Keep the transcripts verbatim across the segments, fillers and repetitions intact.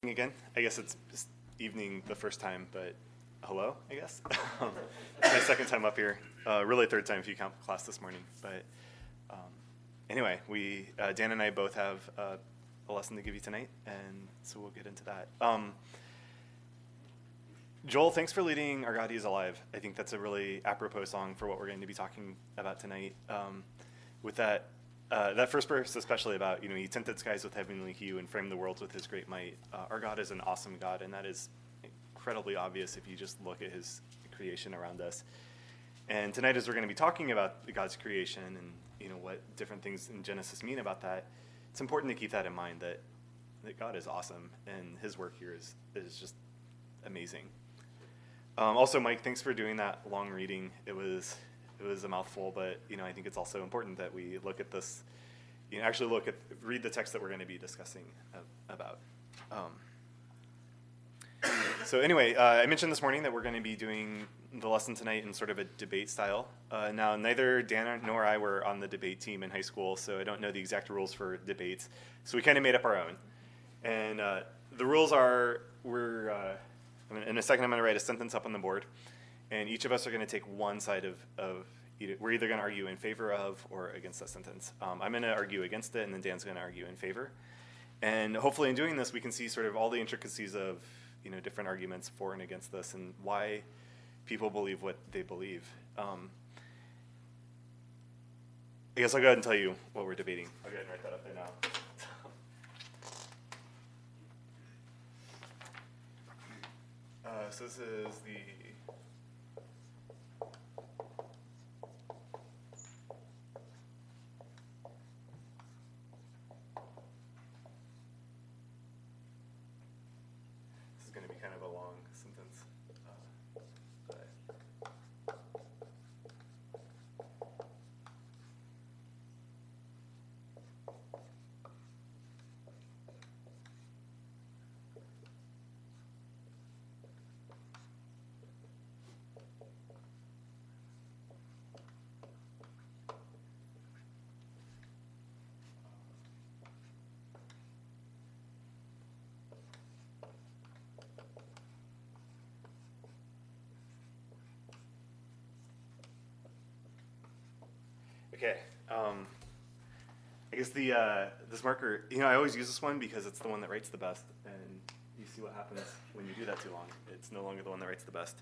Again, I guess it's evening the first time, but hello, I guess. It's my second time up here, uh, really third time if you count class this morning. But um, anyway, we uh, Dan and I both have uh, a lesson to give you tonight, and so we'll get into that. Um, Joel, thanks for leading Our God He Is Alive. I think that's a really apropos song for what we're going to be talking about tonight. Um, with that. Uh, that first verse, especially about, you know, he tinted skies with heavenly hue and framed the worlds with his great might. Uh, our God is an awesome God, and that is incredibly obvious if you just look at his creation around us. And tonight, as we're going to be talking about God's creation and, you know, what different things in Genesis mean about that, it's important to keep that in mind, that, that God is awesome, and his work here is, is just amazing. Um, also, Mike, thanks for doing that long reading. It was... It was a mouthful, but you know I think it's also important that we look at this, you know, actually look at, read the text that we're going to be discussing uh, about. Um, so anyway, uh, I mentioned this morning that we're going to be doing the lesson tonight in sort of a debate style. Uh, now, neither Dan nor I were on the debate team in high school, so I don't know the exact rules for debates. So we kind of made up our own. And uh, the rules are, we're, uh, in a second I'm going to write a sentence up on the board. And each of us are going to take one side of, of either, we're either going to argue in favor of or against that sentence. Um, I'm going to argue against it, and then Dan's going to argue in favor. And hopefully in doing this, we can see sort of all the intricacies of, you know, different arguments for and against this and why people believe what they believe. Um, I guess I'll go ahead and tell you what we're debating. I'll go ahead and write that up there now. uh, so this is the... going to be kind of a long sentence. Uh, but. Okay, um, I guess the uh, this marker, you know, I always use this one because it's the one that writes the best, and you see what happens when you do that too long. It's no longer the one that writes the best.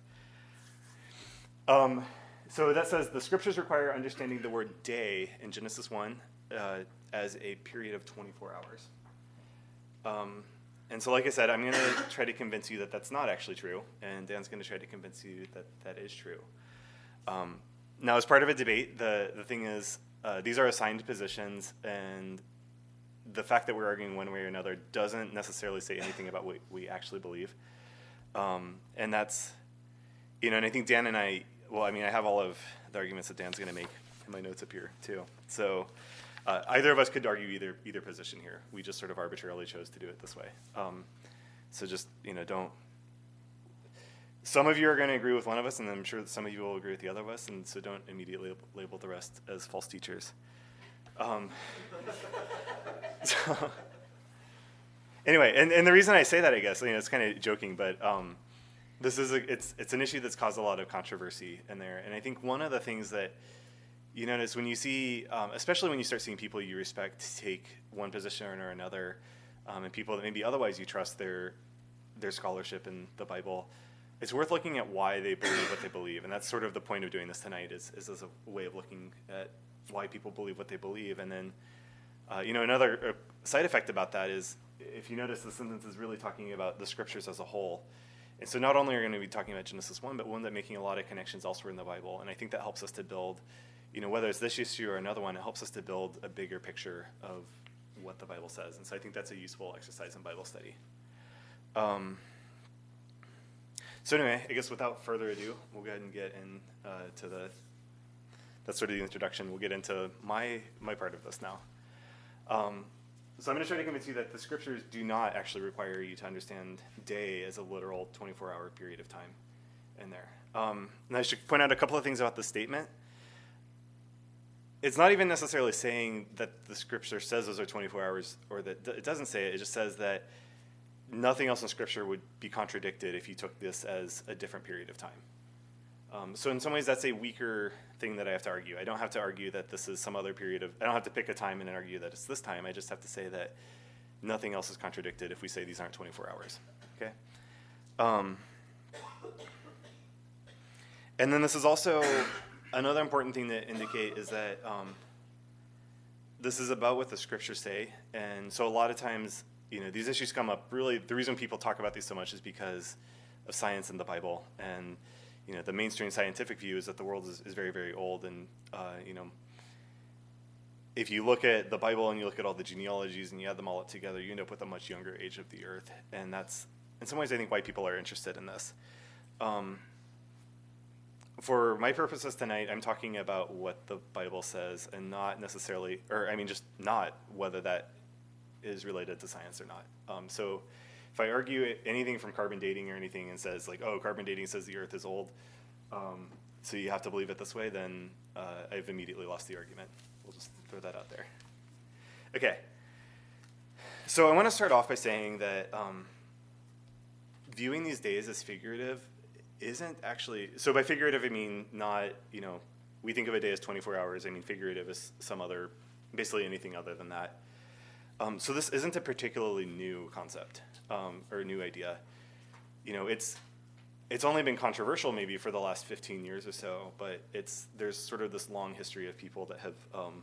Um, so that says, the scriptures require understanding the word day in Genesis one uh, as a period of twenty-four hours. Um, and so like I said, I'm going to try to convince you that that's not actually true, and Dan's going to try to convince you that that is true. Um, Now, as part of a debate, the, the thing is, uh, these are assigned positions, and the fact that we're arguing one way or another doesn't necessarily say anything about what we actually believe. Um, and that's, you know, and I think Dan and I, well, I mean, I have all of the arguments that Dan's going to make in my notes up here, too. So uh, either of us could argue either either position here. We just sort of arbitrarily chose to do it this way. Um, so just, you know, don't. Some of you are going to agree with one of us, and I'm sure that some of you will agree with the other of us, and so don't immediately label the rest as false teachers. Um, so, anyway, and, and the reason I say that, I guess, you know, it's kind of joking, but um, this is a, it's it's an issue that's caused a lot of controversy in there, and I think one of the things that you notice when you see, um, especially when you start seeing people you respect take one position or another, um, and people that maybe otherwise you trust their their scholarship in the Bible. It's worth looking at why they believe what they believe, and that's sort of the point of doing this tonight, is, is as a way of looking at why people believe what they believe. And then, uh, you know, another uh, side effect about that is, if you notice, the sentence is really talking about the scriptures as a whole. And so not only are we going to be talking about Genesis one, but one that making a lot of connections elsewhere in the Bible. And I think that helps us to build, you know, whether it's this issue or another one, it helps us to build a bigger picture of what the Bible says. And so I think that's a useful exercise in Bible study. Um, So anyway, I guess without further ado, we'll go ahead and get in uh, to the, that's sort of the introduction. We'll get into my my part of this now. Um, so I'm going to try to convince you that the scriptures do not actually require you to understand day as a literal twenty-four hour period of time in there. Um, and I should point out a couple of things about the statement. It's not even necessarily saying that the scripture says those are twenty-four hours, or that it doesn't say it. It just says that nothing else in Scripture would be contradicted if you took this as a different period of time. Um, so in some ways, that's a weaker thing that I have to argue. I don't have to argue that this is some other period of, I don't have to pick a time and argue that it's this time. I just have to say that nothing else is contradicted if we say these aren't twenty-four hours, okay? Um, and then this is also, another important thing to indicate is that um, this is about what the Scriptures say. And so a lot of times, you know, these issues come up, really, the reason people talk about these so much is because of science and the Bible. And you know, the mainstream scientific view is that the world is, is very, very old. And, uh, you know, if you look at the Bible and you look at all the genealogies and you add them all up together, you end up with a much younger age of the earth. And that's, in some ways, I think why people are interested in this. Um, for my purposes tonight, I'm talking about what the Bible says and not necessarily, or I mean, just not whether that is related to science or not. Um, so if I argue anything from carbon dating or anything and says like, oh, carbon dating says the earth is old, um, so you have to believe it this way, then uh, I've immediately lost the argument. We'll just throw that out there. Okay. So I want to start off by saying that um, viewing these days as figurative isn't actually, so by figurative I mean not, you know, we think of a day as twenty-four hours. I mean figurative is some other, basically anything other than that. Um, so this isn't a particularly new concept um, or a new idea. You know, it's it's only been controversial maybe for the last fifteen years or so, but it's there's sort of this long history of people that have um,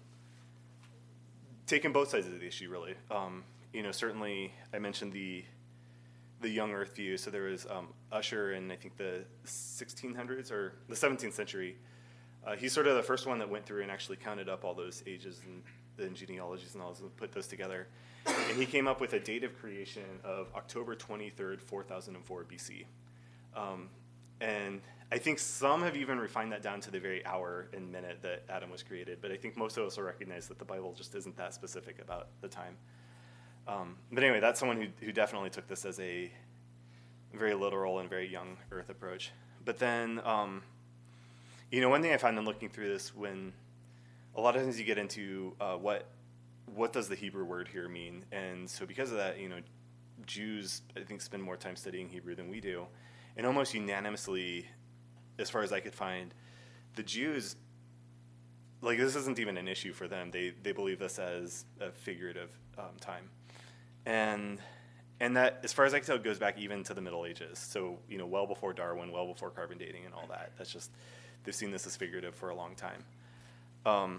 taken both sides of the issue, really. Um, you know, certainly I mentioned the the young Earth view. So there was um, Ussher in I think the sixteen hundreds or the seventeenth century. Uh, he's sort of the first one that went through and actually counted up all those ages and the genealogies and all this, and put those together. And he came up with a date of creation of October twenty-third, four thousand four B C. Um, and I think some have even refined that down to the very hour and minute that Adam was created, but I think most of us will recognize that the Bible just isn't that specific about the time. Um, but anyway, that's someone who, who definitely took this as a very literal and very young Earth approach. But then, um, you know, one thing I found in looking through this, when a lot of times you get into uh, what what does the Hebrew word here mean, and so because of that, you know, Jews I think spend more time studying Hebrew than we do, and almost unanimously, as far as I could find, the Jews, like this isn't even an issue for them. They they believe this as a figurative um, time, and and that, as far as I can tell, goes back even to the Middle Ages. So you know, well before Darwin, well before carbon dating and all that. That's just they've seen this as figurative for a long time. Um,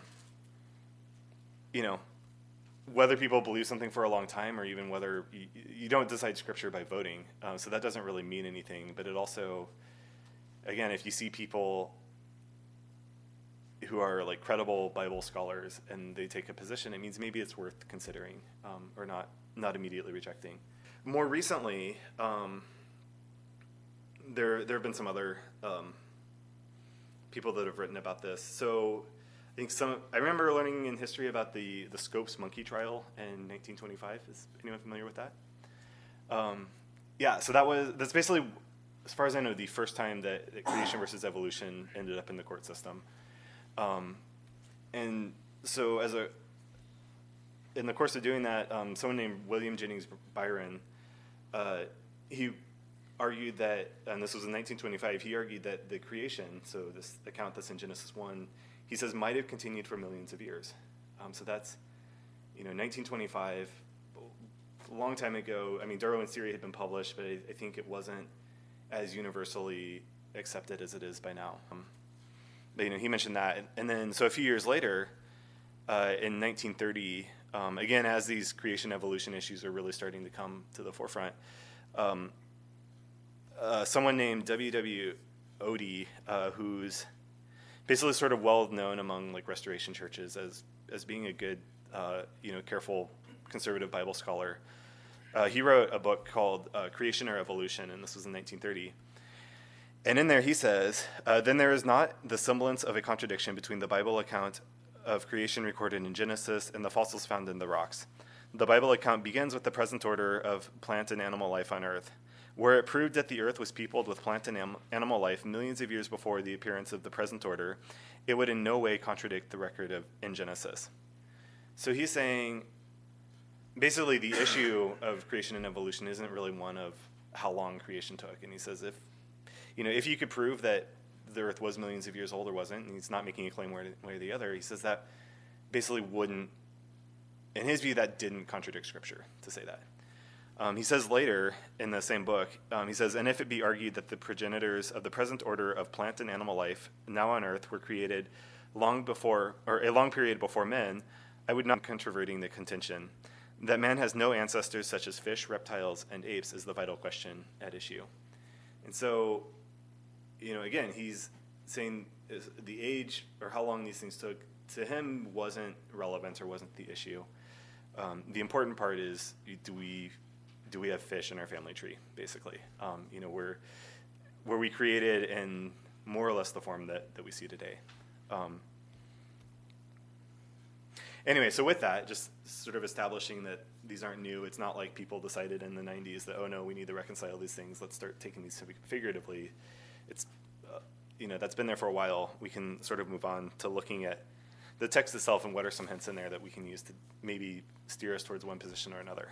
you know, whether people believe something for a long time or even whether you, you don't decide Scripture by voting, um, so that doesn't really mean anything. But it also, again, if you see people who are like credible Bible scholars and they take a position, it means maybe it's worth considering um, or not not immediately rejecting. More recently, um, there there have been some other um, people that have written about this. So I think some, I remember learning in history about the, the Scopes monkey trial in nineteen twenty-five. Is anyone familiar with that? Um, yeah, so that was, that's basically, as far as I know, the first time that, that creation versus evolution ended up in the court system. Um, and so as a, in the course of doing that, um, someone named William Jennings Byron, uh, he argued that, and this was in nineteen twenty-five, he argued that the creation, so this account that's in Genesis one, he says might have continued for millions of years. Um, so that's, you know, nineteen twenty-five, a long time ago. I mean, Darwin's theory had been published, but I, I think it wasn't as universally accepted as it is by now. Um, but, you know, he mentioned that. And, and then, so a few years later, uh, in nineteen thirty, um, again, as these creation evolution issues are really starting to come to the forefront, um, uh, someone named W W Odey, uh, who's basically sort of well known among like Restoration churches as as being a good, uh, you know, careful conservative Bible scholar. Uh, he wrote a book called uh, Creation or Evolution, and this was in nineteen thirty. And in there he says, uh, then there is not the semblance of a contradiction between the Bible account of creation recorded in Genesis and the fossils found in the rocks. The Bible account begins with the present order of plant and animal life on earth. Where it proved that the earth was peopled with plant and am- animal life millions of years before the appearance of the present order, it would in no way contradict the record of in Genesis. So he's saying basically the issue of creation and evolution isn't really one of how long creation took. And he says if, you know, if you could prove that the earth was millions of years old or wasn't, and he's not making a claim one way or the other, he says that basically wouldn't, in his view, that didn't contradict Scripture to say that. Um, he says later in the same book, um, he says, and if it be argued that the progenitors of the present order of plant and animal life now on earth were created long before, or a long period before men, I would not be controverting the contention. That man has no ancestors such as fish, reptiles, and apes is the vital question at issue. And so, you know, again, he's saying is the age or how long these things took to him wasn't relevant or wasn't the issue. Um, the important part is, do we do we have fish in our family tree, basically? Um, you know, we're, were we created in more or less the form that, that we see today? Um, Anyway, so with that, just sort of establishing that these aren't new. It's not like people decided in the nineties that, oh no, we need to reconcile these things. Let's start taking these figuratively. It's, uh, you know, that's been there for a while. We can sort of move on to looking at the text itself and what are some hints in there that we can use to maybe steer us towards one position or another.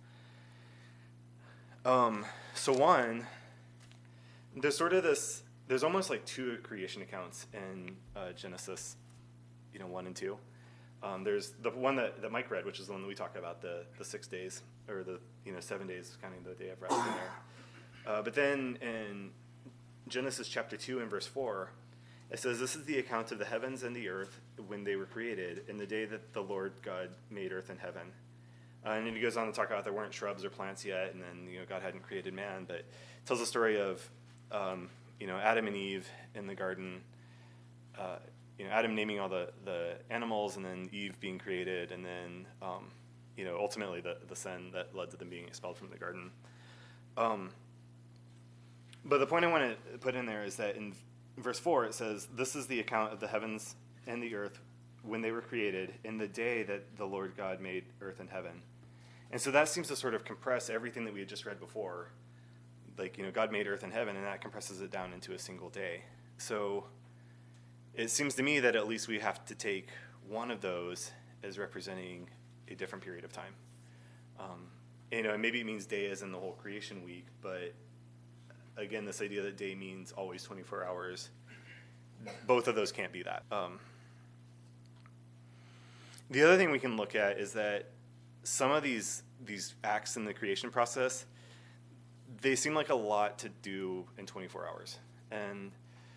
Um, so one, there's sort of this, there's almost like two creation accounts in uh, Genesis, you know, one and two. Um, there's the one that, that Mike read, which is the one that we talk about, the, the six days, or the, you know, seven days, kind of the day of rest in there. Uh, but then in Genesis chapter two and verse four, it says, this is the account of the heavens and the earth when they were created, in the day that the Lord God made earth and heaven. Uh, and then he goes on to talk about there weren't shrubs or plants yet, and then, you know, God hadn't created man, but it tells the story of, um, you know, Adam and Eve in the garden, uh, you know, Adam naming all the, the animals, and then Eve being created, and then, um, you know, ultimately the, the sin that led to them being expelled from the garden. Um, but the point I want to put in there is that in verse four it says, this is the account of the heavens and the earth when they were created, in the day that the Lord God made earth and heaven. And so that seems to sort of compress everything that we had just read before. Like, you know, God made earth and heaven, and that compresses it down into a single day. So it seems to me that at least we have to take one of those as representing a different period of time. Um, you know, and maybe it means day as in the whole creation week, but again, this idea that day means always twenty-four hours, both of those can't be that. Um, the other thing we can look at is that some of these these acts in the creation process, they seem like a lot to do in twenty-four hours. And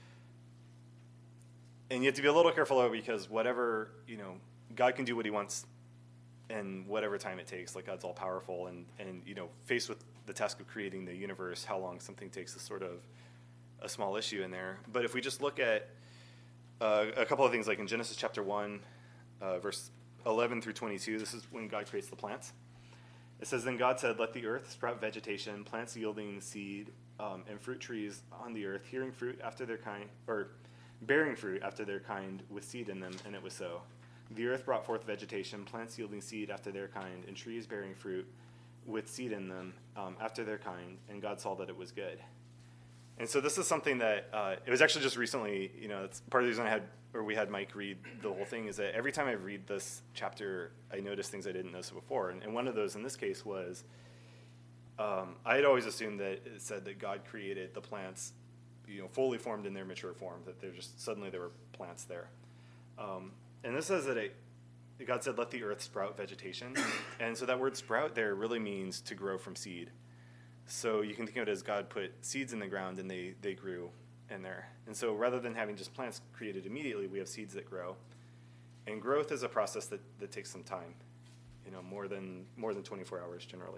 And you have to be a little careful because whatever, you know, God can do what he wants in whatever time it takes. Like, God's all powerful, and, and, you know, faced with the task of creating the universe, how long something takes is sort of a small issue in there. But if we just look at uh, a couple of things, like in Genesis chapter one, uh, verse eleven through twenty-two, this is when God creates the plants. It says, then God said, let the earth sprout vegetation, plants yielding seed, um, and fruit trees on the earth, hearing fruit after their kind, or bearing fruit after their kind with seed in them, and it was so. The earth brought forth vegetation, plants yielding seed after their kind, and trees bearing fruit with seed in them um, after their kind, and God saw that it was good. And so this is something that, uh, it was actually just recently, you know, it's part of the reason I had, or we had Mike read the whole thing, is that every time I read this chapter, I notice things I didn't notice before. And, and one of those in this case was, um, I had always assumed that it said that God created the plants, you know, fully formed in their mature form, that they're just, suddenly there were plants there. Um, and this says that it, God said, let the earth sprout vegetation. And so that word sprout there really means to grow from seed. So you can think of it as God put seeds in the ground and they, they grew in there. And so rather than having just plants created immediately, we have seeds that grow. And growth is a process that, that takes some time, you know, more than more than twenty-four hours generally.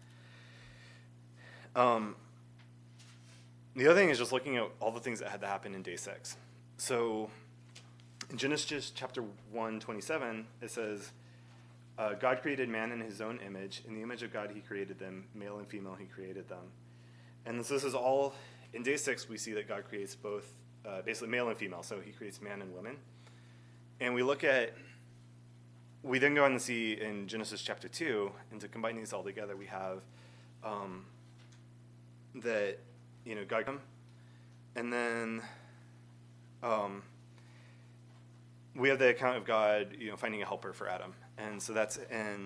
Um, the other thing is just looking at all the things that had to happen in day six. So in Genesis chapter one, twenty-seven, it says, Uh, God created man in his own image. In the image of God, he created them. Male and female, he created them. And so this is all, in day six, we see that God creates both, uh, basically male and female. So he creates man and women. And we look at, we then go on to see in Genesis chapter two, and to combine these all together, we have um, that, you know, God, and then um, we have the account of God, you know, finding a helper for Adam. And so that's in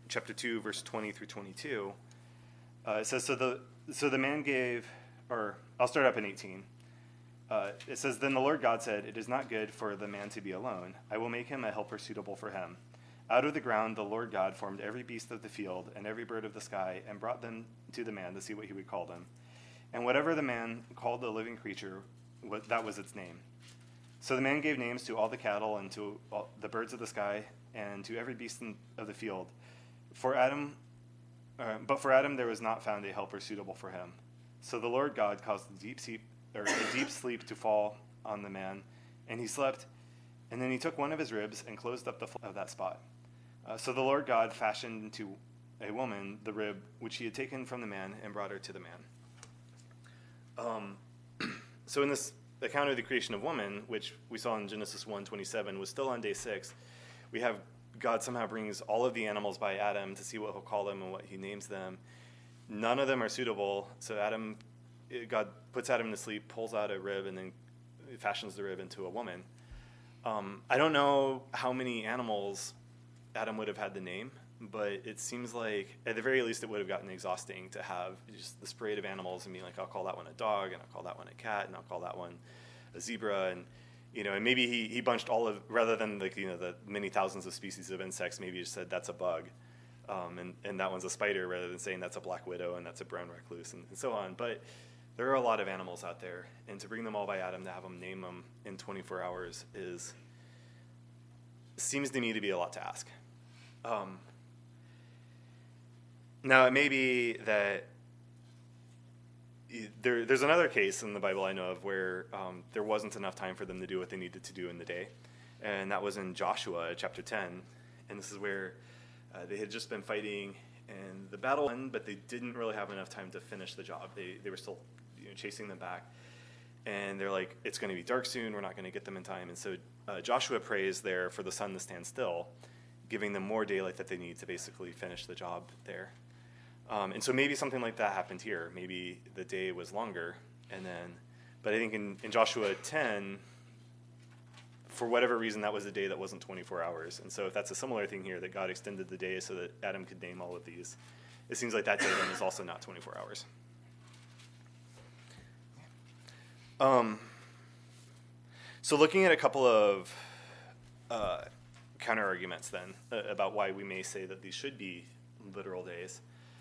chapter two, verse twenty through twenty-two, uh, it says, so the, so the man gave, or I'll start up in eighteen. Uh, it says, then the Lord God said, it is not good for the man to be alone. I will make him a helper suitable for him. Out of the ground the Lord God formed every beast of the field and every bird of the sky and brought them to the man to see what he would call them. And whatever the man called the living creature, that was its name. So the man gave names to all the cattle and to all the birds of the sky and to every beast of the field. For Adam, uh, but for Adam there was not found a helper suitable for him. So the Lord God caused a deep sleep, or a deep sleep to fall on the man, and he slept. And then he took one of his ribs and closed up the flesh of that spot. Uh, so the Lord God fashioned into a woman the rib which he had taken from the man and brought her to the man. Um, so in this account of the creation of woman, which we saw in Genesis one twenty-seven, was still on day six, we have God somehow brings all of the animals by Adam to see what he'll call them and what he names them. None of them are suitable, so Adam, God puts Adam to sleep, pulls out a rib, and then fashions the rib into a woman. Um, I don't know how many animals Adam would have had to name, but it seems like at the very least it would have gotten exhausting to have just this parade of animals and be like, I'll call that one a dog, and I'll call that one a cat, and I'll call that one a zebra, and you know, and maybe he, he bunched all of, rather than like, you know, the many thousands of species of insects, maybe he just said that's a bug, um, and, and that one's a spider, rather than saying that's a black widow and that's a brown recluse, and, and so on. But there are a lot of animals out there, and to bring them all by Adam, to have them name them in twenty-four hours is, seems to me to be a lot to ask. Um, now, it may be that there, there's another case in the Bible I know of where um, there wasn't enough time for them to do what they needed to do in the day, and that was in Joshua chapter ten, and this is where uh, they had just been fighting, and the battle won, but they didn't really have enough time to finish the job. They, they were still, you know, chasing them back, and they're like, it's going to be dark soon, we're not going to get them in time, and so uh, Joshua prays there for the sun to stand still, giving them more daylight that they need to basically finish the job there. Um, and so maybe something like that happened here. Maybe the day was longer, and then, but I think in, in Joshua ten, for whatever reason, that was a day that wasn't twenty-four hours. And so if that's a similar thing here, that God extended the day so that Adam could name all of these, it seems like that day then is also not twenty-four hours. Um, so looking at a couple of uh, counter-arguments then uh, about why we may say that these should be literal days.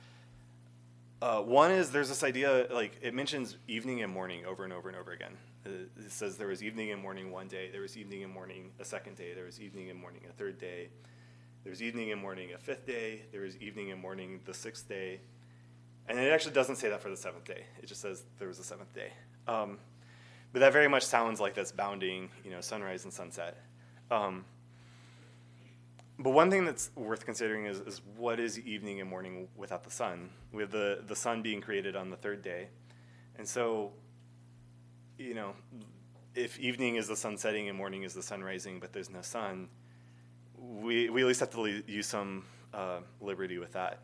Uh, one is there's this idea, like it mentions evening and morning over and over and over again. Uh, it says there was evening and morning one day, there was evening and morning a second day, there was evening and morning a third day, there was evening and morning a fifth day, there was evening and morning the sixth day, and it actually doesn't say that for the seventh day. It just says there was a seventh day. Um, but that very much sounds like that's bounding, you know, sunrise and sunset. Um, But one thing that's worth considering is, is what is evening and morning without the sun? We have the, the sun being created on the third day. And so, you know, if evening is the sun setting and morning is the sun rising, but there's no sun, we, we at least have to use some uh, liberty with that.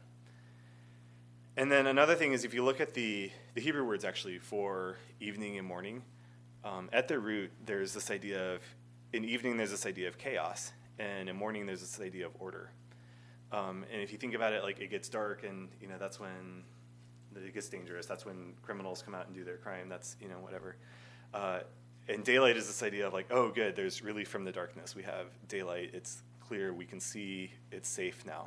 And then another thing is if you look at the, the Hebrew words actually for evening and morning, um, at their root there's this idea of, in evening there's this idea of chaos. And in morning, there's this idea of order. Um, and if you think about it, like it gets dark, and you know that's when it gets dangerous. That's when criminals come out and do their crime. That's you know whatever. Uh, and daylight is this idea of like, oh, good. There's relief from the darkness. We have daylight. It's clear. We can see. It's safe now.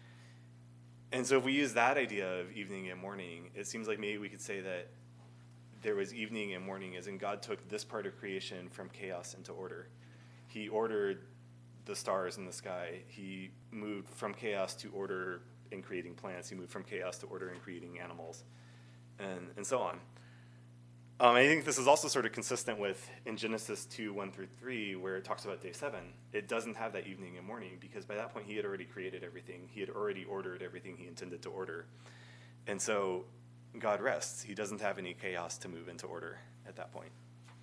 And so if we use that idea of evening and morning, it seems like maybe we could say that there was evening and morning, as in God took this part of creation from chaos into order. He ordered the stars in the sky. He moved from chaos to order in creating plants. He moved from chaos to order in creating animals, and, and so on. Um, I think this is also sort of consistent with in Genesis two, one through three, where it talks about day seven. It doesn't have that evening and morning, because by that point he had already created everything. He had already ordered everything he intended to order. And so God rests. He doesn't have any chaos to move into order at that point.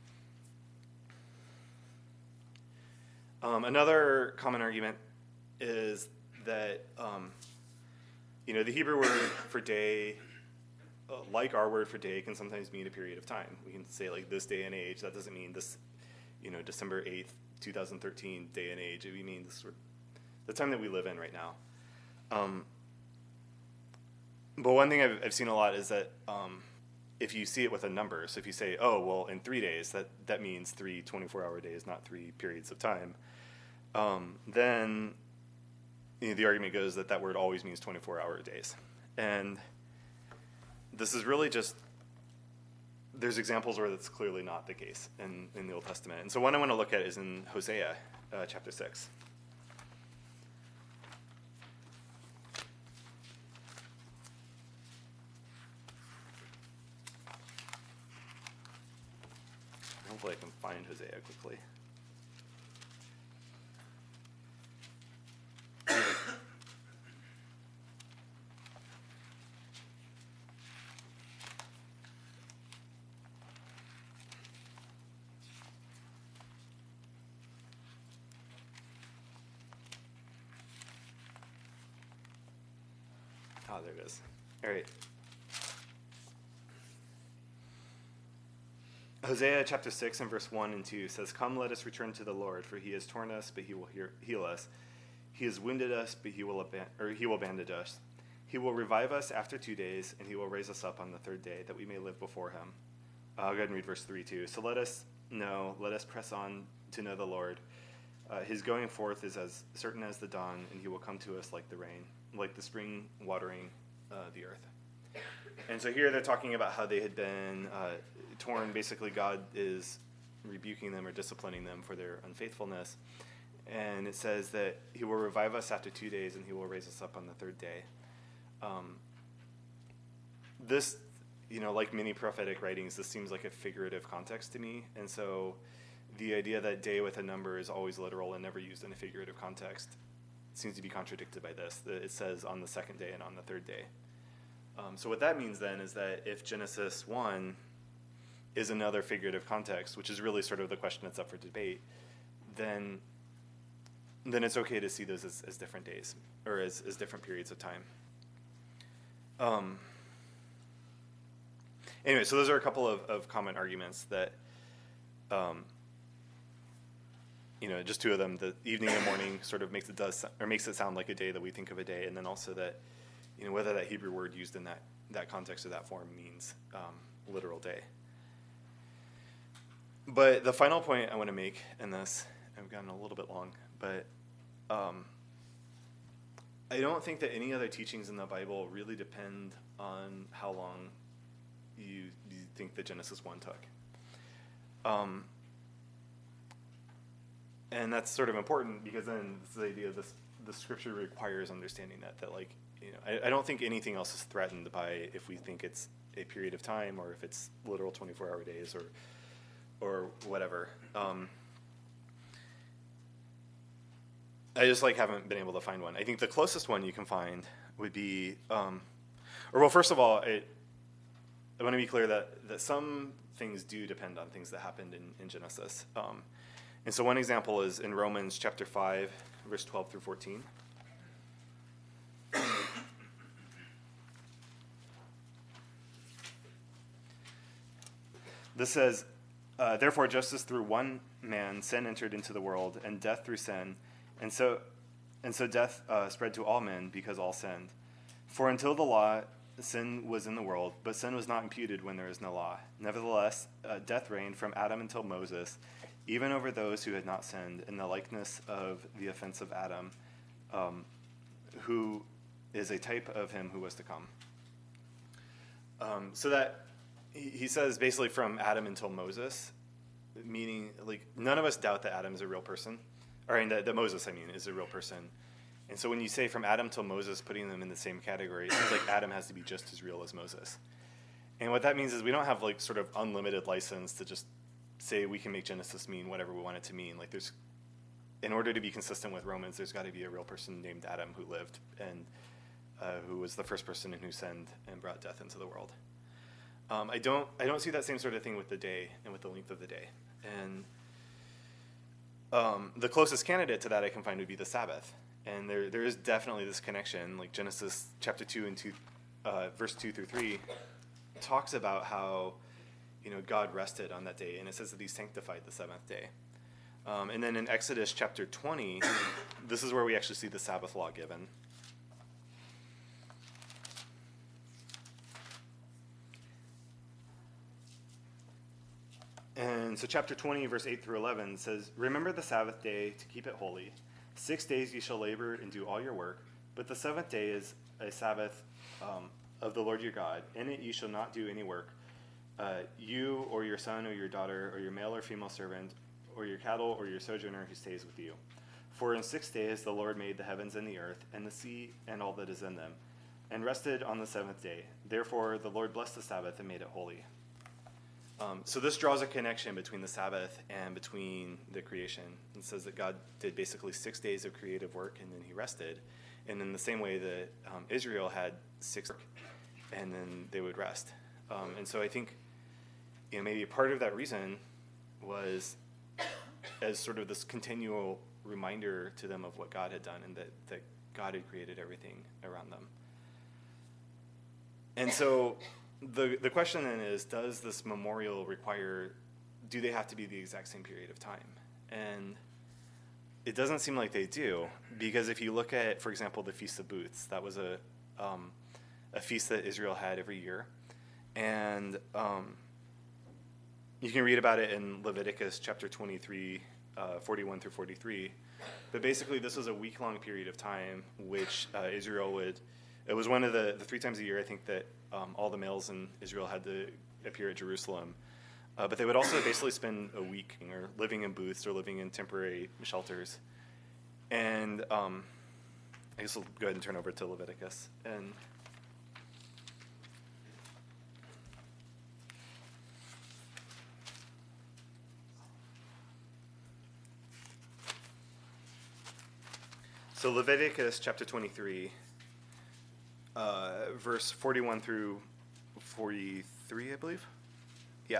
Um, another common argument is that, um, you know, the Hebrew word for day, uh, like our word for day, can sometimes mean a period of time. We can say, like, this day and age. That doesn't mean this, you know, December eighth, twenty thhree day and age. It means sort of the time that we live in right now. Um, but one thing I've, I've seen a lot is that um, if you see it with a number, so if you say, oh, well, in three days, that, that means three twenty-four hour days, not three periods of time, um, then you know, the argument goes that that word always means twenty-four hour days. And this is really just, there's examples where that's clearly not the case in, in the Old Testament. And so one I want to look at is in Hosea uh, chapter six. Hopefully I can find Hosea quickly. Oh, there it is. All right. Hosea chapter six and verse one and two says, "Come, let us return to the Lord, for he has torn us, but he will hear, heal us. He has wounded us, but he will, aban- or he will bandage us. He will revive us after two days, and he will raise us up on the third day, that we may live before him." Uh, I'll go ahead and read verse three too. "So let us know, let us press on to know the Lord. Uh, his going forth is as certain as the dawn, and he will come to us like the rain, like the spring watering uh, the earth." And so here they're talking about how they had been uh, torn. Basically, God is rebuking them or disciplining them for their unfaithfulness. And it says that he will revive us after two days, and he will raise us up on the third day. Um, this, you know, like many prophetic writings, this seems like a figurative context to me. And so the idea that day with a number is always literal and never used in a figurative context seems to be contradicted by this. It says on the second day and on the third day. Um, so what that means then is that if Genesis one is another figurative context, which is really sort of the question that's up for debate, then then it's okay to see those as, as different days or as, as different periods of time. Um, anyway, so those are a couple of, of common arguments that, um, you know, just two of them. The evening and morning sort of makes it does or makes it sound like a day that we think of a day, and then also that, you know, whether that Hebrew word used in that, that context or that form means um, literal day. But the final point I want to make in this, I've gotten a little bit long, but um, I don't think that any other teachings in the Bible really depend on how long you, you think that Genesis one took. Um, and that's sort of important because then this is the idea of this, the scripture requires understanding that, that like, you know, I, I don't think anything else is threatened by if we think it's a period of time or if it's literal twenty-four hour days or or whatever. Um, I just like haven't been able to find one. I think the closest one you can find would be, um, or well, first of all, it, I want to be clear that, that some things do depend on things that happened in, in Genesis. Um, and so one example is in Romans chapter five, verse twelve through fourteen. This says, uh, "Therefore, just as through one man sin entered into the world, and death through sin, and so and so death uh, spread to all men because all sinned. For until the law, sin was in the world, but sin was not imputed when there is no law. Nevertheless, uh, death reigned from Adam until Moses, even over those who had not sinned, in the likeness of the offense of Adam, um, who is a type of him who was to come." Um, so that he says basically from Adam until Moses, meaning like none of us doubt that Adam is a real person, or that, that Moses, I mean, is a real person. And so when you say from Adam till Moses, putting them in the same category, it seems like Adam has to be just as real as Moses. And what that means is we don't have like sort of unlimited license to just say we can make Genesis mean whatever we want it to mean. Like there's, in order to be consistent with Romans, there's got to be a real person named Adam who lived and uh, who was the first person who sinned and brought death into the world. Um, I don't I don't see that same sort of thing with the day and with the length of the day. And um, the closest candidate to that I can find would be the Sabbath. And there there is definitely this connection. Like Genesis chapter two and two, uh, verse two through three, talks about how, you know, God rested on that day, and it says that He sanctified the seventh day. Um, and then in Exodus chapter twenty, this is where we actually see the Sabbath law given. And so chapter twenty, verse eight through eleven says, "Remember the Sabbath day to keep it holy. Six days you shall labor and do all your work, but the seventh day is a Sabbath um, of the Lord your God. In it you shall not do any work, uh, you or your son or your daughter or your male or female servant or your cattle or your sojourner who stays with you. For in six days the Lord made the heavens and the earth and the sea and all that is in them, and rested on the seventh day. Therefore the Lord blessed the Sabbath and made it holy." Um, so this draws a connection between the Sabbath and between the creation. It says that God did basically six days of creative work and then he rested. And in the same way that um, Israel had six work and then they would rest. Um, and so I think, you know, maybe part of that reason was as sort of this continual reminder to them of what God had done and that, that God had created everything around them. And so the the question then is, does this memorial require, do they have to be the exact same period of time? And it doesn't seem like they do, because if you look at, for example, the Feast of Booths, that was a um, a feast that Israel had every year. And um, you can read about it in Leviticus chapter twenty-three, uh, forty-one through forty-three. But basically this was a week-long period of time which uh, Israel would, it was one of the, the three times a year, I think, that um, all the males in Israel had to appear at Jerusalem. Uh, but they would also basically spend a week or living in booths or living in temporary shelters. And um, I guess we'll go ahead and turn over to Leviticus. And so Leviticus chapter twenty-three, uh, verse forty-one through forty-three, I believe. Yeah.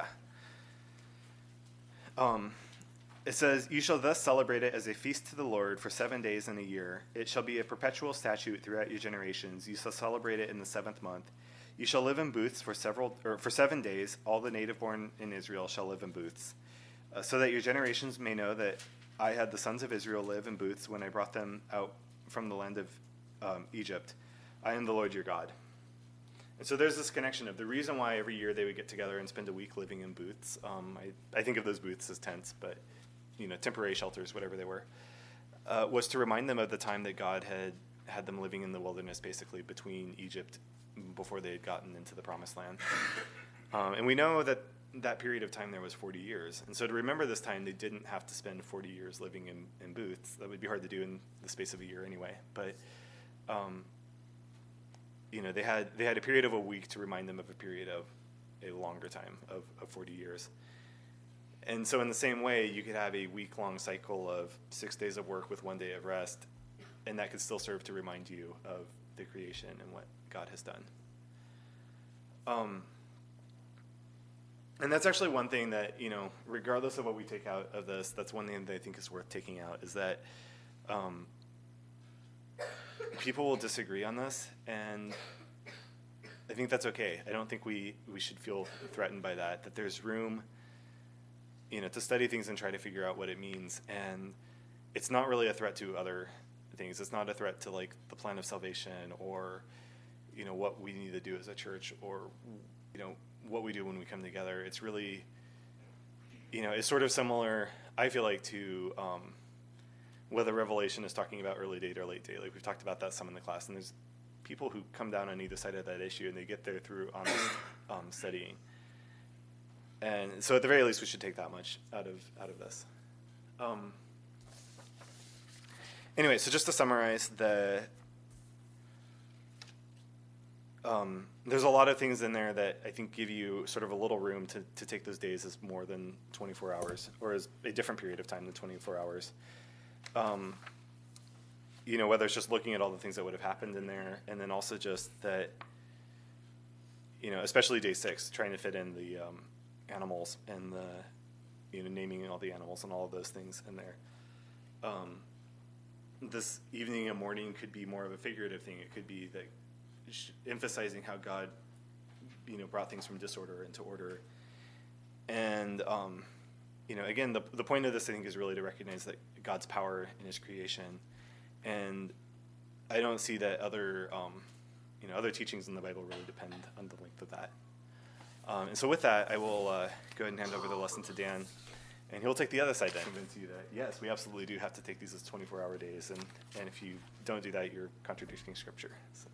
Um, it says, "You shall thus celebrate it as a feast to the Lord for seven days in a year. It shall be a perpetual statute throughout your generations. You shall celebrate it in the seventh month. You shall live in booths for several or for seven days. All the native-born in Israel shall live in booths, uh, so that your generations may know that I had the sons of Israel live in booths when I brought them out from the land of um, Egypt. I am the Lord your God." And so there's this connection of the reason why every year they would get together and spend a week living in booths. Um, I, I think of those booths as tents, but you know, temporary shelters, whatever they were, uh, was to remind them of the time that God had had them living in the wilderness, basically between Egypt before they had gotten into the Promised Land. Um, and we know that that period of time there was forty years. And so to remember this time, they didn't have to spend forty years living in, in booths. That would be hard to do in the space of a year anyway. But um, you know, they had they had a period of a week to remind them of a period of a longer time of, of forty years. And so in the same way, you could have a week-long cycle of six days of work with one day of rest, and that could still serve to remind you of the creation and what God has done. Um, and that's actually one thing that, you know, regardless of what we take out of this, that's one thing that I think is worth taking out, is that um, people will disagree on this, and I think that's okay. I don't think we, we should feel threatened by that, that there's room, you know, to study things and try to figure out what it means. And it's not really a threat to other things. It's not a threat to, like, the plan of salvation or, you know, what we need to do as a church or, you know, what we do when we come together. It's really, you know, it's sort of similar, I feel like, to um, whether Revelation is talking about early date or late date. Like, we've talked about that some in the class, and there's people who come down on either side of that issue, and they get there through honest um, studying. And so at the very least, we should take that much out of out of this. Um, anyway, so just to summarize, the um, there's a lot of things in there that I think give you sort of a little room to, to take those days as more than twenty-four hours, or as a different period of time than twenty-four hours. Um, you know, whether it's just looking at all the things that would have happened in there, and then also just that, you know, especially day six, trying to fit in the um, animals and the, you know, naming all the animals and all of those things in there. Um, this evening and morning could be more of a figurative thing. It could be that emphasizing how God, you know, brought things from disorder into order. And, um, you know, again, the the point of this, I think, is really to recognize that God's power in his creation. And I don't see that other, um, you know, other teachings in the Bible really depend on the length of that. Um, and so with that, I will uh, go ahead and hand over the lesson to Dan, and he'll take the other side to convince you that, yes, we absolutely do have to take these as twenty-four hour days, and, and if you don't do that, you're contradicting Scripture. So.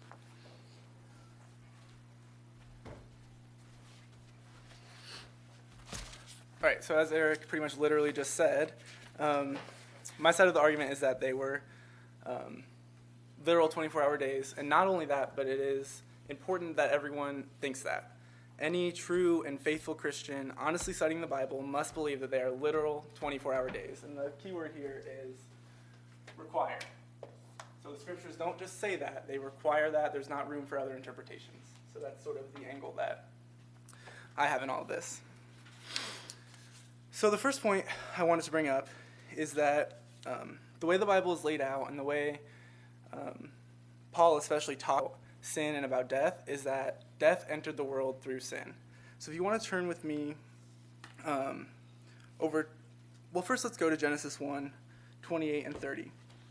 All right, so as Eric pretty much literally just said, um, my side of the argument is that they were um, literal twenty-four hour days, and not only that, but it is important that everyone thinks that. Any true and faithful Christian honestly studying the Bible must believe that they are literal twenty-four hour days, and the key word here is require. So the Scriptures don't just say that, they require that. There's not room for other interpretations. So that's sort of the angle that I have in all of this. So the first point I wanted to bring up is that um, the way the Bible is laid out and the way um, Paul especially taught sin and about death is that death entered the world through sin. So if you want to turn with me um, over, well, first let's go to Genesis one, twenty-eight and thirty.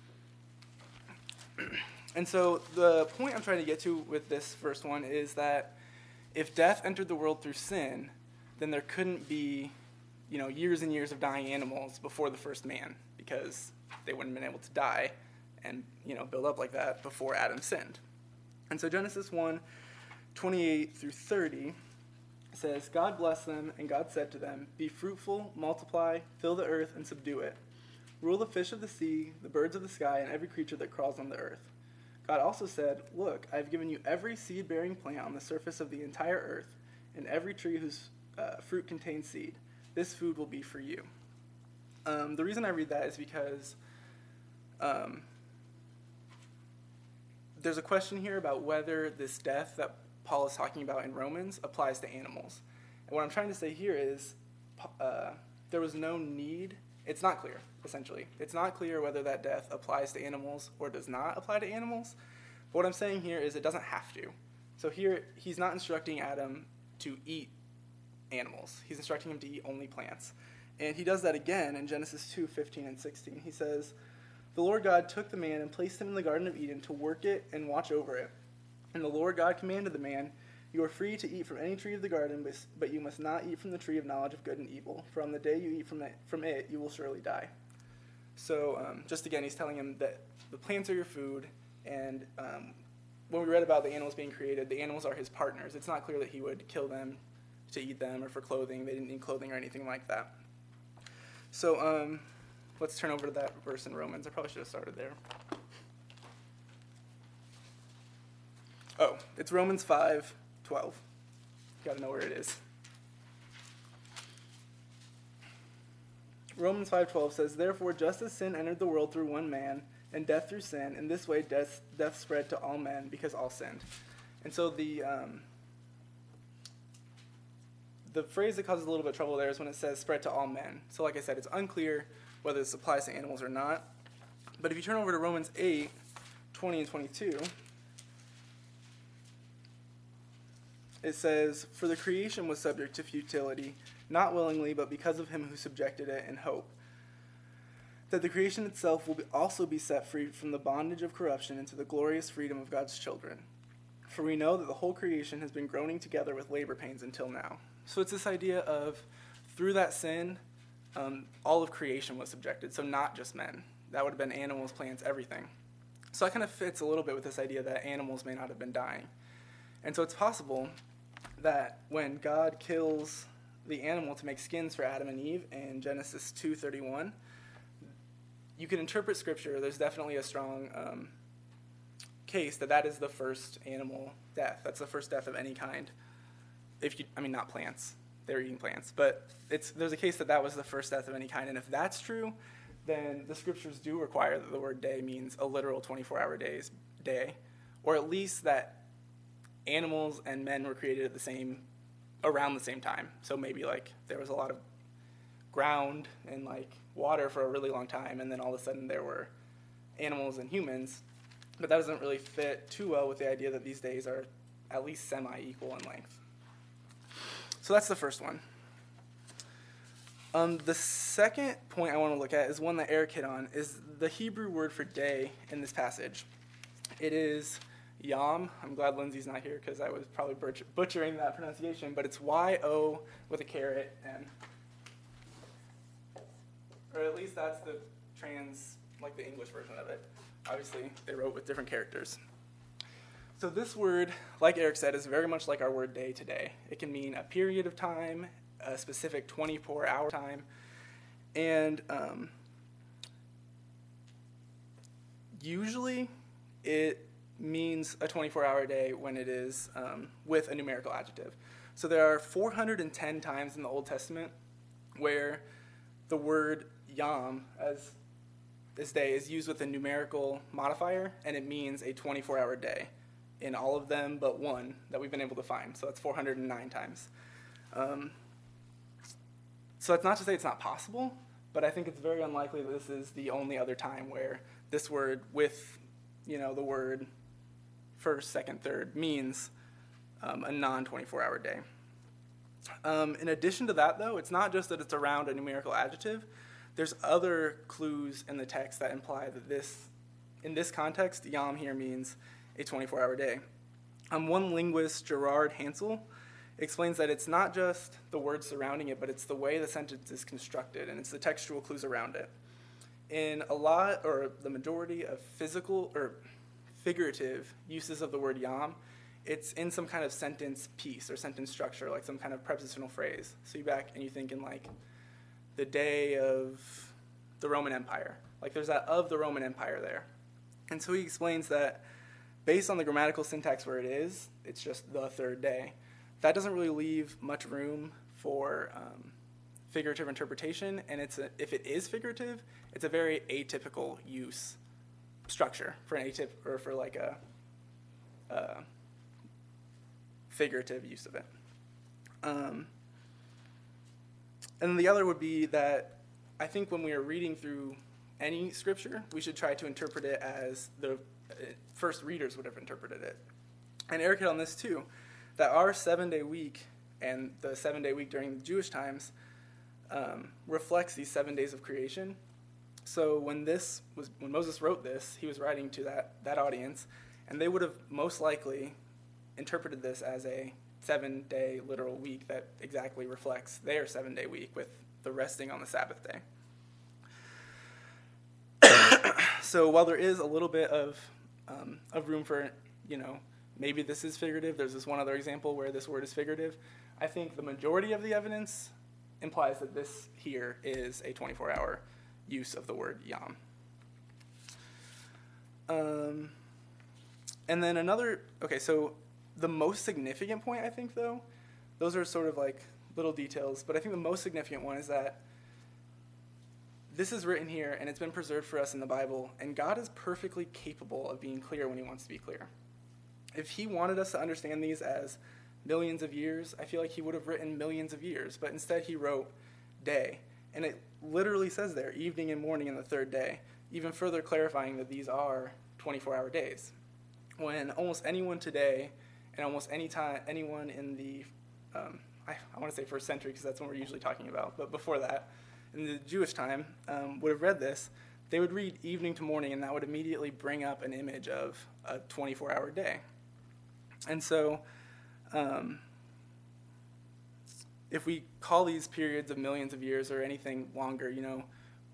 And so the point I'm trying to get to with this first one is that if death entered the world through sin, then there couldn't be you know, years and years of dying animals before the first man, because they wouldn't have been able to die and, you know, build up like that before Adam sinned. And so Genesis one, twenty-eight through thirty says, God blessed them, and God said to them, be fruitful, multiply, fill the earth, and subdue it. Rule the fish of the sea, the birds of the sky, and every creature that crawls on the earth. God also said, look, I have given you every seed-bearing plant on the surface of the entire earth, and every tree whose uh, fruit contains seed. This food will be for you. Um, the reason I read that is because um, there's a question here about whether this death that Paul is talking about in Romans applies to animals. And what I'm trying to say here is uh, there was no need. It's not clear, essentially. It's not clear whether that death applies to animals or does not apply to animals. But what I'm saying here is it doesn't have to. So here, he's not instructing Adam to eat animals. He's instructing him to eat only plants. And he does that again in Genesis two, fifteen and sixteen. He says, the Lord God took the man and placed him in the Garden of Eden to work it and watch over it. And the Lord God commanded the man, you are free to eat from any tree of the garden, but you must not eat from the tree of knowledge of good and evil. For on the day you eat from it, from it you will surely die. So um, just again, he's telling him that the plants are your food, and um, when we read about the animals being created, the animals are his partners. It's not clear that he would kill them to eat them or for clothing. They didn't need clothing or anything like that. So um, let's turn over to that verse in Romans. I probably should have started there. Oh, it's Romans five twelve. You got to know where it is. Romans five twelve says, therefore, just as sin entered the world through one man, and death through sin, in this way death, death spread to all men because all sinned. And so the... Um, The phrase that causes a little bit of trouble there is when it says spread to all men. So like I said, it's unclear whether this applies to animals or not. But if you turn over to Romans eight, twenty and twenty-two, it says, for the creation was subject to futility, not willingly, but because of him who subjected it in hope, that the creation itself will be also be set free from the bondage of corruption into the glorious freedom of God's children. For we know that the whole creation has been groaning together with labor pains until now. So it's this idea of, through that sin, um, all of creation was subjected, so not just men. That would have been animals, plants, everything. So that kind of fits a little bit with this idea that animals may not have been dying. And so it's possible that when God kills the animal to make skins for Adam and Eve in Genesis two thirty-one, you can interpret Scripture. There's definitely a strong um, case that that is the first animal death. That's the first death of any kind. If you, I mean, not plants. They were eating plants. But it's there's a case that that was the first death of any kind. And if that's true, then the Scriptures do require that the word day means a literal twenty-four hour days day, or at least that animals and men were created at the same, around the same time. So maybe like there was a lot of ground and like water for a really long time, and then all of a sudden there were animals and humans. But that doesn't really fit too well with the idea that these days are at least semi-equal in length. So that's the first one. Um, the second point I want to look at is one that Eric hit on, is the Hebrew word for day in this passage. It is Yom. I'm glad Lindsay's not here because I was probably butcher- butchering that pronunciation, but it's Y O with a caret M. Or at least that's the trans, like the English version of it. Obviously, they wrote with different characters. So this word, like Eric said, is very much like our word day today. It can mean a period of time, a specific twenty-four hour time, and um, usually it means a twenty-four hour day when it is um, with a numerical adjective. So there are four hundred ten times in the Old Testament where the word yom, as this day, is used with a numerical modifier, and it means a twenty-four hour day in all of them but one that we've been able to find. So that's four hundred nine times. Um, so that's not to say it's not possible, but I think it's very unlikely that this is the only other time where this word with, you know, the word first, second, third means um, a non twenty-four hour day. Um, in addition to that, though, it's not just that it's around a numerical adjective. There's other clues in the text that imply that this, in this context, yom here means a twenty-four hour day. Um, one linguist, Gerard Hansel, explains that it's not just the words surrounding it, but it's the way the sentence is constructed, and it's the textual clues around it. In a lot, or the majority of physical or figurative uses of the word yom, it's in some kind of sentence piece or sentence structure, like some kind of prepositional phrase. So you back and you think in like the day of the Roman Empire. Like there's that of the Roman Empire there. And so he explains that based on the grammatical syntax where it is, it's just the third day. That doesn't really leave much room for um, figurative interpretation, and it's a, if it is figurative, it's a very atypical use structure for an atyp or for like a, a figurative use of it. Um, and the other would be that I think when we are reading through any scripture, we should try to interpret it as the first readers would have interpreted it. And Eric hit on this too, that our seven-day week and the seven-day week during the Jewish times um, reflects these seven days of creation. So when this was when Moses wrote this, he was writing to that, that audience, and they would have most likely interpreted this as a seven-day literal week that exactly reflects their seven-day week with the resting on the Sabbath day. So while there is a little bit of um, of room for, you know, maybe this is figurative, there's this one other example where this word is figurative, I think the majority of the evidence implies that this here is a twenty-four hour use of the word yom. Um, and then another, okay, so the most significant point, I think, though, those are sort of like little details, but I think the most significant one is that this is written here, and it's been preserved for us in the Bible, and God is perfectly capable of being clear when he wants to be clear. If he wanted us to understand these as millions of years, I feel like he would have written millions of years, but instead he wrote day. And it literally says there, evening and morning and the third day, even further clarifying that these are twenty-four hour days. When almost anyone today, and almost any time, anyone in the, um, I, I want to say first century because that's what we're usually talking about, but before that, in the Jewish time, um, would have read this, they would read evening to morning, and that would immediately bring up an image of a twenty-four hour day. And so, um, if we call these periods of millions of years or anything longer, you know,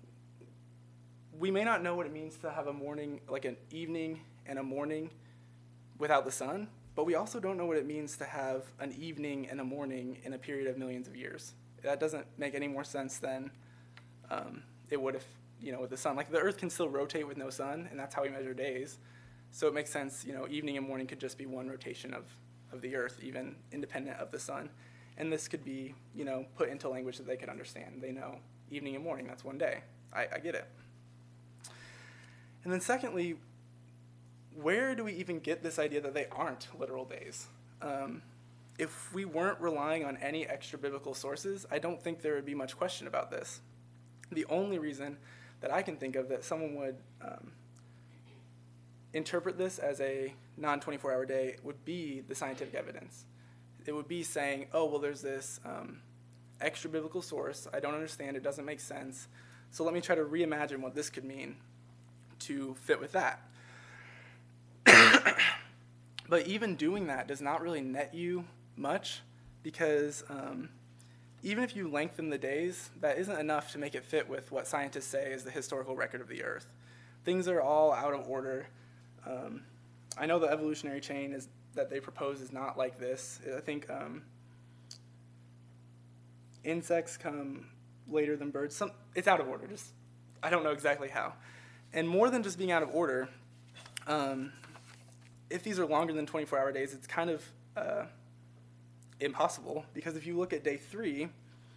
we may not know what it means to have a morning, like an evening and a morning without the sun, but we also don't know what it means to have an evening and a morning in a period of millions of years. That doesn't make any more sense than um, it would if, you know, with the sun. Like the earth can still rotate with no sun, and that's how we measure days. So it makes sense, you know, evening and morning could just be one rotation of, of the earth, even independent of the sun. And this could be, you know, put into language that they could understand. They know evening and morning, that's one day. I, I get it. And then secondly, where do we even get this idea that they aren't literal days? Um, if we weren't relying on any extra biblical sources, I don't think there would be much question about this. The only reason that I can think of that someone would um, interpret this as a non twenty-four hour day would be the scientific evidence. It would be saying, oh, well, there's this um, extra biblical source. I don't understand. It doesn't make sense. So let me try to reimagine what this could mean to fit with that. But even doing that does not really net you much, because um, even if you lengthen the days, that isn't enough to make it fit with what scientists say is the historical record of the Earth. Things are all out of order. Um, I know the evolutionary chain is that they propose is not like this. I think um, insects come later than birds. Some, it's out of order. Just I don't know exactly how. And more than just being out of order, um, if these are longer than twenty-four hour days, it's kind of uh, impossible, because if you look at day three,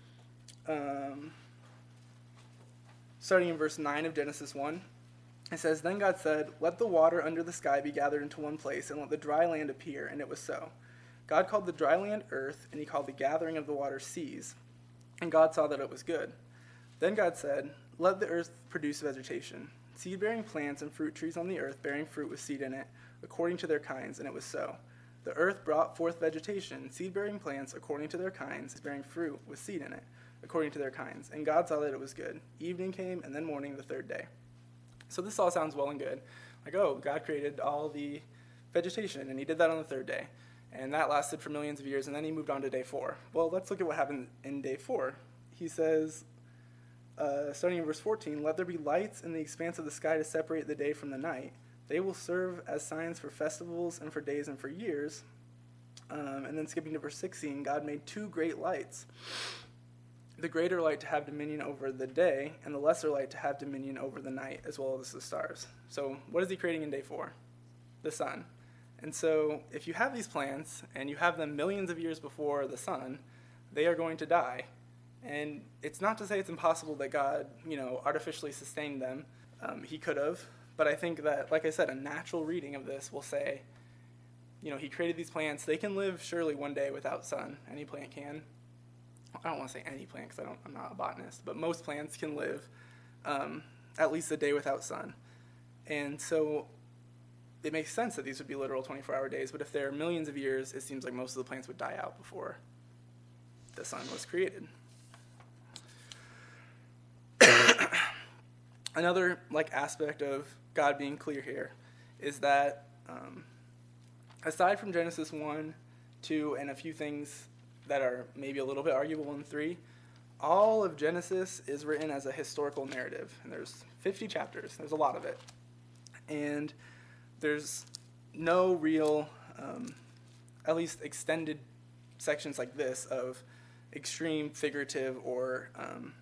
um, starting in verse nine of Genesis one, it says, "Then God said, 'Let the water under the sky be gathered into one place, and let the dry land appear.' And it was so. God called the dry land earth, and he called the gathering of the water seas. And God saw that it was good. Then God said, 'Let the earth produce vegetation, seed-bearing plants and fruit trees on the earth, bearing fruit with seed in it, according to their kinds.' And it was so. The earth brought forth vegetation, seed-bearing plants according to their kinds, bearing fruit with seed in it, according to their kinds. And God saw that it was good. Evening came, and then morning the third day." So this all sounds well and good. Like, oh, God created all the vegetation, and he did that on the third day. And that lasted for millions of years, and then he moved on to day four. Well, let's look at what happened in day four. He says, uh, starting in verse fourteen, "Let there be lights in the expanse of the sky to separate the day from the night. They will serve as signs for festivals and for days and for years." Um, and then skipping to verse sixteen, "God made two great lights, the greater light to have dominion over the day, and the lesser light to have dominion over the night, as well as the stars." So what is he creating in day four? The sun. And so if you have these plants, and you have them millions of years before the sun, they are going to die. And it's not to say it's impossible that God, you know, artificially sustained them. Um, he could have. But I think that, like I said, a natural reading of this will say, you know, he created these plants. They can live surely one day without sun. Any plant can. I don't want to say any plant because I don't, I'm not a botanist, but most plants can live um, at least a day without sun. And so it makes sense that these would be literal twenty-four hour days, but if they're millions of years, it seems like most of the plants would die out before the sun was created. Another like aspect of God being clear here is that um, aside from Genesis one, two, and a few things that are maybe a little bit arguable in three, all of Genesis is written as a historical narrative. And there's fifty chapters. There's a lot of it. And there's no real, um, at least extended sections like this of extreme figurative or um,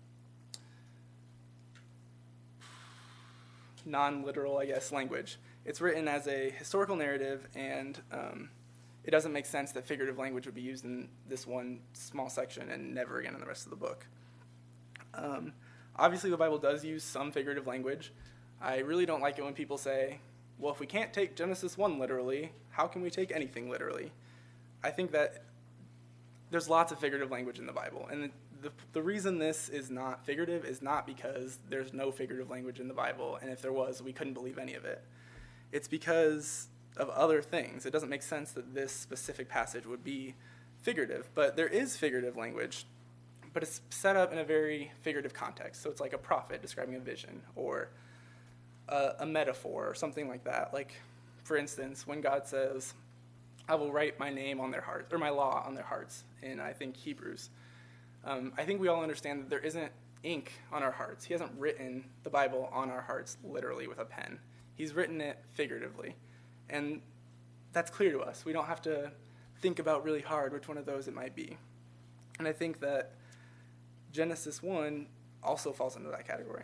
non-literal, I guess, language. It's written as a historical narrative, and um, it doesn't make sense that figurative language would be used in this one small section and never again in the rest of the book. Um, obviously, the Bible does use some figurative language. I really don't like it when people say, well, if we can't take Genesis one literally, how can we take anything literally? I think that there's lots of figurative language in the Bible, and the, the reason this is not figurative is not because there's no figurative language in the Bible, and if there was, we couldn't believe any of it. It's because of other things. It doesn't make sense that this specific passage would be figurative, but there is figurative language, but it's set up in a very figurative context. So it's like a prophet describing a vision, or a, a metaphor, or something like that. Like, for instance, when God says, "I will write my name on their hearts," or my law on their hearts, in, I think, Hebrews. Um, I think we all understand that there isn't ink on our hearts. He hasn't written the Bible on our hearts literally with a pen. He's written it figuratively. And that's clear to us. We don't have to think about really hard which one of those it might be. And I think that Genesis one also falls into that category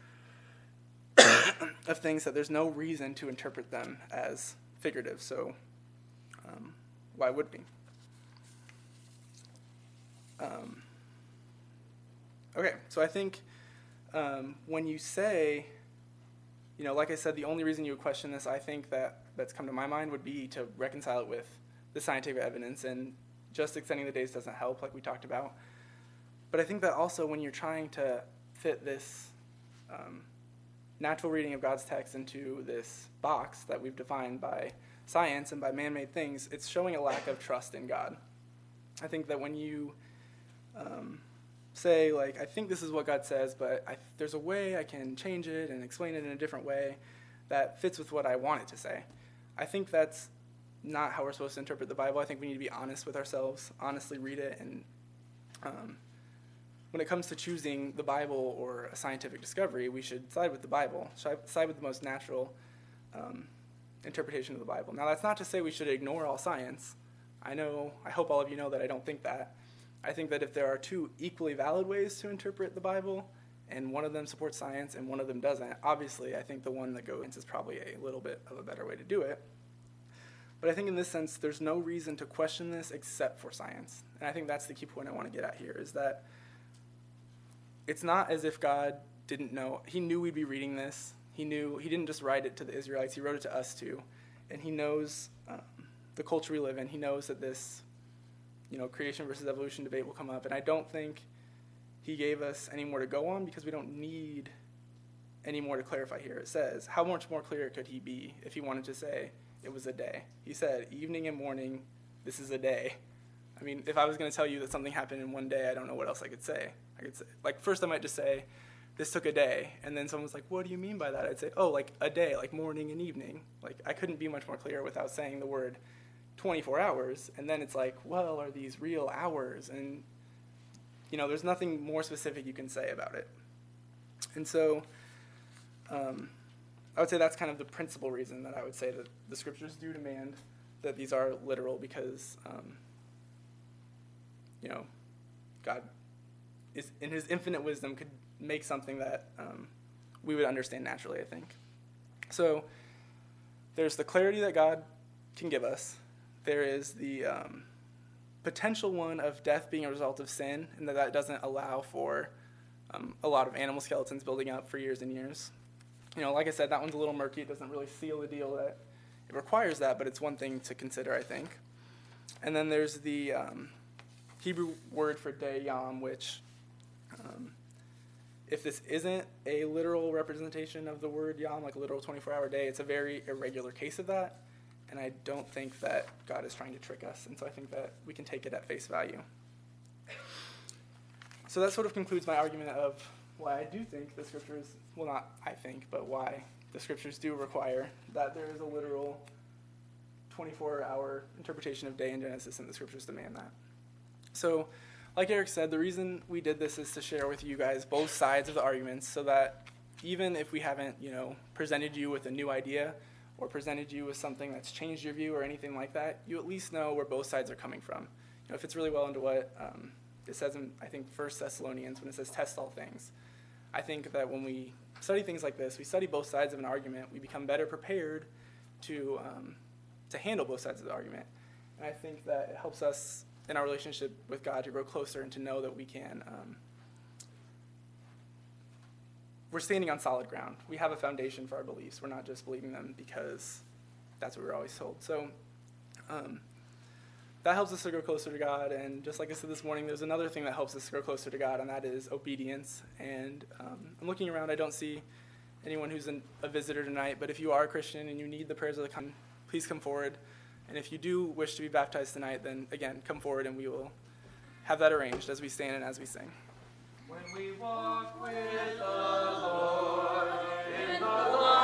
of things that there's no reason to interpret them as figurative. So um, why would we? Um, okay, so I think um, when you say, you know, like I said, the only reason you would question this, I think that that's come to my mind would be to reconcile it with the scientific evidence, and just extending the days doesn't help, like we talked about. But I think that also when you're trying to fit this um, natural reading of God's text into this box that we've defined by science and by man-made things, it's showing a lack of trust in God. I think that when you um, say, like, I think this is what God says, but I, there's a way I can change it and explain it in a different way that fits with what I want it to say, I think that's not how we're supposed to interpret the Bible. I think we need to be honest with ourselves, honestly read it, and um, when it comes to choosing the Bible or a scientific discovery, we should side with the Bible, side with the most natural um, interpretation of the Bible. Now, that's not to say we should ignore all science. I know, I hope all of you know that I don't think that. I think that if there are two equally valid ways to interpret the Bible, and one of them supports science and one of them doesn't, obviously I think the one that goes against is probably a little bit of a better way to do it. But I think in this sense, there's no reason to question this except for science. And I think that's the key point I want to get at here, is that it's not as if God didn't know. He knew we'd be reading this. He knew, he didn't just write it to the Israelites, he wrote it to us too. And he knows um, the culture we live in. He knows that this, you know, creation versus evolution debate will come up. And I don't think he gave us any more to go on because we don't need any more to clarify here. It says, how much more clear could he be if he wanted to say it was a day? He said, evening and morning, this is a day. I mean, if I was going to tell you that something happened in one day, I don't know what else I could say. I could say, like, first I might just say, this took a day. And then someone's like, what do you mean by that? I'd say, oh, like a day, like morning and evening. Like, I couldn't be much more clear without saying the word twenty-four hours. And then it's like, well, are these real hours? And, you know, there's nothing more specific you can say about it. And so um, I would say that's kind of the principal reason that I would say that the scriptures do demand that these are literal, because um, you know, God is, in his infinite wisdom, could make something that um, we would understand naturally, I think. So there's the clarity that God can give us. There is the um, potential one of death being a result of sin, and that that doesn't allow for um, a lot of animal skeletons building up for years and years. You know, like I said, that one's a little murky. It doesn't really seal the deal that it requires that, but it's one thing to consider, I think. And then there's the um, Hebrew word for day, yom, which, um, if this isn't a literal representation of the word yom, like a literal twenty-four hour day, it's a very irregular case of that, and I don't think that God is trying to trick us, and so I think that we can take it at face value. So that sort of concludes my argument of why I do think the scriptures, well, not I think, but why the scriptures do require that there is a literal twenty-four hour interpretation of day in Genesis, and the scriptures demand that. So, like Eric said, the reason we did this is to share with you guys both sides of the arguments, so that even if we haven't, you know, presented you with a new idea or presented you with something that's changed your view or anything like that, you at least know where both sides are coming from. You know, it fits really well into what um, it says in, I think, First Thessalonians when it says test all things. I think that when we study things like this, we study both sides of an argument, we become better prepared to um, to handle both sides of the argument. And I think that it helps us in our relationship with God to grow closer and to know that we can, um, we're standing on solid ground. We have a foundation for our beliefs. We're not just believing them because that's what we were always told. So um, that helps us to grow closer to God. And just like I said this morning, there's another thing that helps us to grow closer to God, and that is obedience. And um, I'm looking around. I don't see anyone who's an, a visitor tonight, but if you are a Christian and you need the prayers of the come, please come forward. And if you do wish to be baptized tonight, then again, come forward and we will have that arranged as we stand and as we sing. When we walk with the Lord in the light.